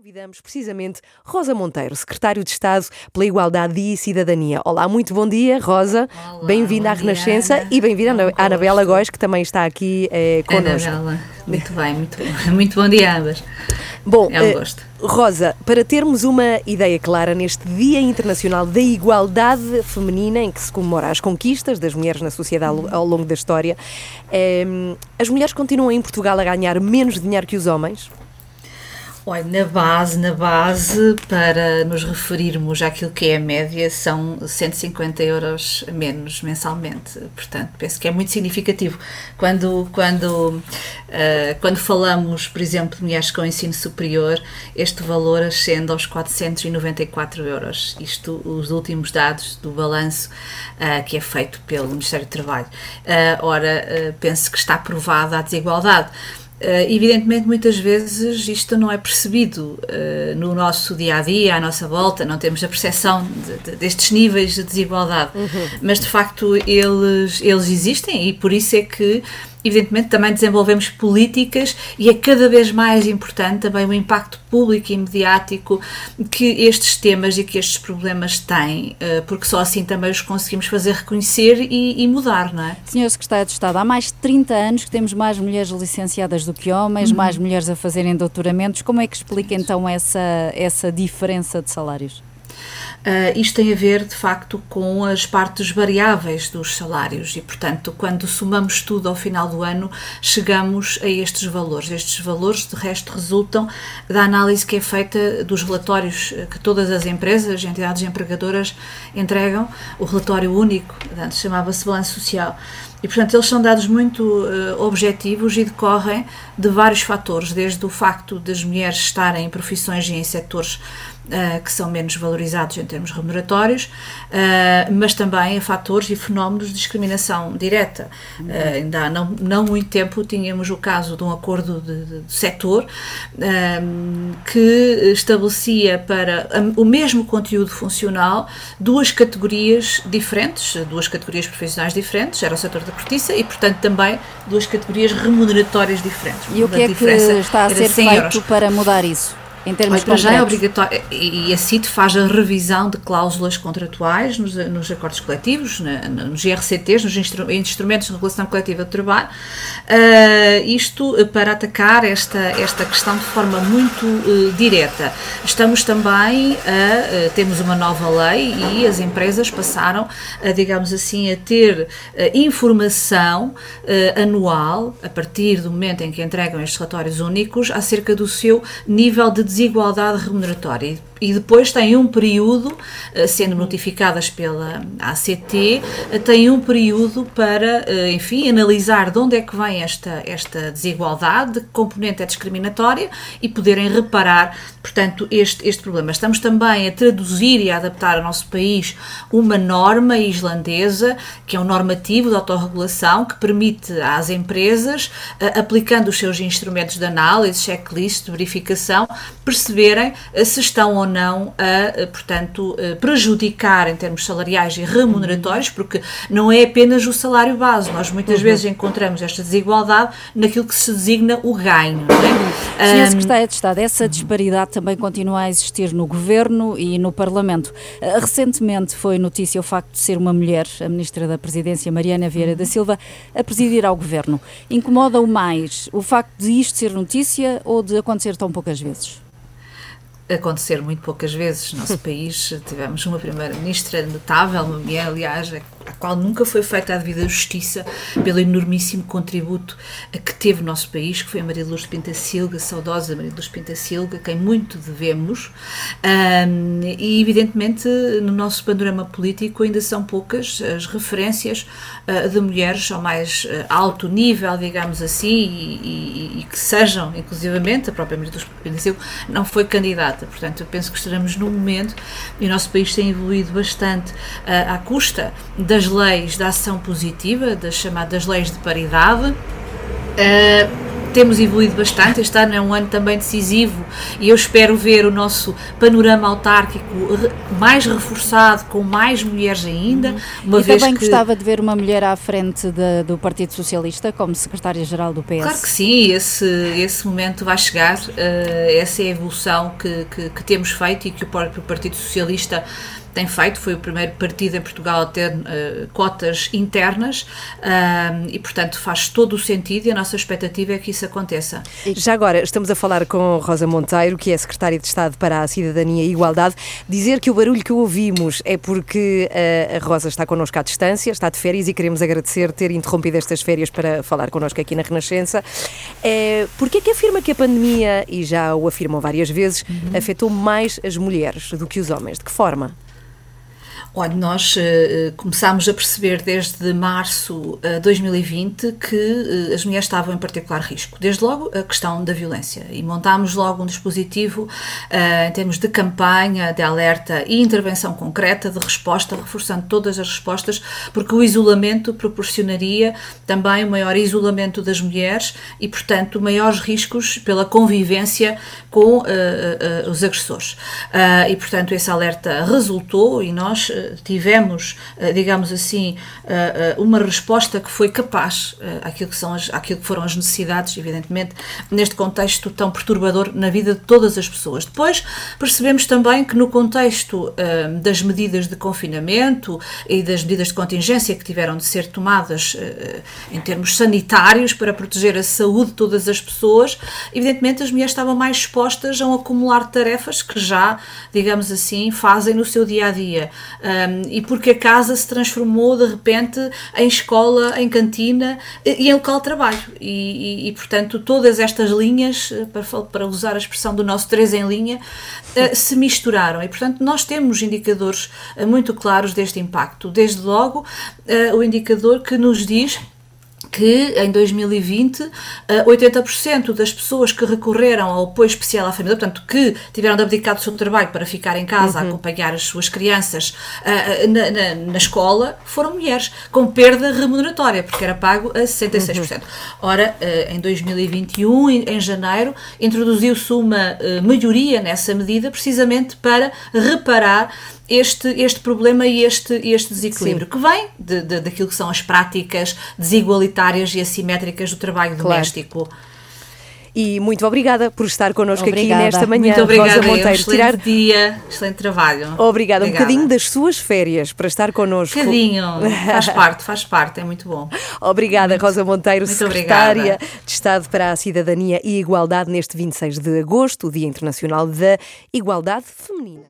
Convidamos precisamente Rosa Monteiro, Secretário de Estado pela Igualdade e Cidadania. Olá, muito bom dia, Rosa. Bem-vinda à Renascença, Ana. E bem-vinda à Anabela Góes, que também está aqui connosco. Anabela, muito bem. Muito bom dia a ambas. Bom, é um gosto. Rosa, para termos uma ideia clara neste Dia Internacional da Igualdade Feminina, em que se comemora as conquistas das mulheres na sociedade ao longo da história, as mulheres continuam em Portugal a ganhar menos dinheiro que os homens? Olha, na base, para nos referirmos àquilo que é a média, são 150 euros menos mensalmente. Portanto, penso que é muito significativo. Quando falamos, por exemplo, de mulheres com ensino superior, este valor ascende aos 494 euros. Isto, os últimos dados do balanço que é feito pelo Ministério do Trabalho. Penso que está provada a desigualdade. Evidentemente, muitas vezes isto não é percebido no nosso dia-a-dia, à nossa volta, não temos a percepção destes níveis de desigualdade, mas de facto eles existem e por isso é que, evidentemente, também desenvolvemos políticas e é cada vez mais importante também o impacto público e mediático que estes temas e que estes problemas têm, porque só assim também os conseguimos fazer reconhecer e mudar, não é? Senhor Secretário de Estado, há mais de 30 anos que temos mais mulheres licenciadas do que homens, mais mulheres a fazerem doutoramentos. Como é que explica então essa diferença de salários? Isto tem a ver, de facto, com as partes variáveis dos salários e, portanto, quando somamos tudo ao final do ano, chegamos a estes valores. Estes valores, de resto, resultam da análise que é feita dos relatórios que todas as empresas, entidades empregadoras entregam, o relatório único, antes chamava-se balanço social. E, portanto, eles são dados muito objetivos e decorrem de vários fatores, desde o facto das mulheres estarem em profissões e em setores que são menos valorizados em termos remuneratórios, mas também a fatores e fenómenos de discriminação direta. Ainda há não muito tempo tínhamos o caso de um acordo de setor que estabelecia para o mesmo conteúdo funcional duas categorias diferentes, duas categorias profissionais diferentes, era o setor da cortiça e, portanto, também duas categorias remuneratórias diferentes. E o que é que está a ser feito para mudar isso? Em termos concretos. Já é obrigatório, e a CIT faz a revisão de cláusulas contratuais nos acordos coletivos, nos IRCTs, nos instrumentos de regulação coletiva de trabalho, isto para atacar esta questão de forma muito direta. Estamos também temos uma nova lei e as empresas passaram, digamos assim, a ter informação anual, a partir do momento em que entregam estes relatórios únicos, acerca do seu nível de desigualdade remuneratória e depois têm um período, sendo notificadas pela ACT, têm um período para, enfim, analisar de onde é que vem esta desigualdade, de que componente é discriminatória e poderem reparar, portanto, este problema. Estamos também a traduzir e a adaptar ao nosso país uma norma islandesa, que é um normativo de autorregulação que permite às empresas, aplicando os seus instrumentos de análise, checklist, de verificação, perceberem se estão ou não a, portanto, prejudicar em termos salariais e remuneratórios, porque não é apenas o salário base, nós muitas vezes encontramos esta desigualdade naquilo que se designa o ganho. Não é? Senhor Secretário de Estado, essa disparidade também continua a existir no Governo e no Parlamento. Recentemente foi notícia o facto de ser uma mulher, a Ministra da Presidência, Mariana Vieira da Silva, a presidir ao Governo. Incomoda-o mais o facto de isto ser notícia ou de acontecer tão poucas vezes? Acontecer muito poucas vezes. No nosso país tivemos uma primeira-ministra notável, uma mulher, aliás, à qual nunca foi feita a devida justiça pelo enormíssimo contributo que teve o nosso país, que foi a Maria de Lourdes Pintacilga, saudosa Maria de Lourdes Pintacilga, a quem muito devemos, e evidentemente no nosso panorama político ainda são poucas as referências de mulheres ao mais alto nível, digamos assim, e que sejam, inclusivamente, a própria Maria de Lourdes Pintacilga não foi candidata. Portanto, eu penso que estaremos num momento, e o nosso país tem evoluído bastante à custa das leis da ação positiva, das chamadas leis de paridade, temos evoluído bastante. Este ano é um ano também decisivo e eu espero ver o nosso panorama autárquico mais reforçado, com mais mulheres ainda. Uma vez também gostava de ver uma mulher à frente do Partido Socialista como secretária-geral do PS. Claro que sim, esse momento vai chegar. Essa é a evolução que temos feito e que o próprio Partido Socialista tem feito. Foi o primeiro partido em Portugal a ter cotas internas e, portanto, faz todo o sentido e a nossa expectativa é que isso aconteça. Já agora, estamos a falar com Rosa Monteiro, que é Secretária de Estado para a Cidadania e Igualdade. Dizer que o barulho que ouvimos é porque a Rosa está connosco à distância, está de férias, e queremos agradecer ter interrompido estas férias para falar connosco aqui na Renascença. Porque é que afirma que a pandemia, e já o afirmam várias vezes, afetou mais as mulheres do que os homens? De que forma? Olha, nós começámos a perceber desde março de 2020 que as mulheres estavam em particular risco. Desde logo a questão da violência, e montámos logo um dispositivo em termos de campanha, de alerta e intervenção concreta, de resposta, reforçando todas as respostas, porque o isolamento proporcionaria também o maior isolamento das mulheres e, portanto, maiores riscos pela convivência com os agressores. E, portanto, esse alerta resultou e nós tivemos, digamos assim, uma resposta que foi capaz àquilo que foram as necessidades, evidentemente, neste contexto tão perturbador na vida de todas as pessoas. Depois percebemos também que no contexto das medidas de confinamento e das medidas de contingência que tiveram de ser tomadas em termos sanitários para proteger a saúde de todas as pessoas, evidentemente as mulheres estavam mais expostas a um acumular de tarefas que já, digamos assim, fazem no seu dia-a-dia. E porque a casa se transformou de repente em escola, em cantina e em local de trabalho e portanto todas estas linhas, para usar a expressão do nosso 3 em linha, se misturaram e portanto nós temos indicadores muito claros deste impacto. Desde logo o indicador que nos diz que em 2020 80% das pessoas que recorreram ao apoio especial à família, portanto que tiveram de abdicar do seu trabalho para ficar em casa a acompanhar as suas crianças na escola, foram mulheres, com perda remuneratória, porque era pago a 66%. Ora, em 2021, em janeiro, introduziu-se uma melhoria nessa medida, precisamente para reparar este problema e este desequilíbrio. Sim. Que vem daquilo que são as práticas desigualitárias e assimétricas do trabalho doméstico. E muito obrigada por estar connosco aqui nesta manhã. Muito obrigada, Rosa Monteiro. Excelente dia, excelente trabalho. Obrigada. Um bocadinho das suas férias para estar connosco. Um bocadinho, faz parte, é muito bom. Obrigada, Rosa Monteiro, Secretária de Estado para a Cidadania e Igualdade, neste 26 de agosto, o Dia Internacional da Igualdade Feminina.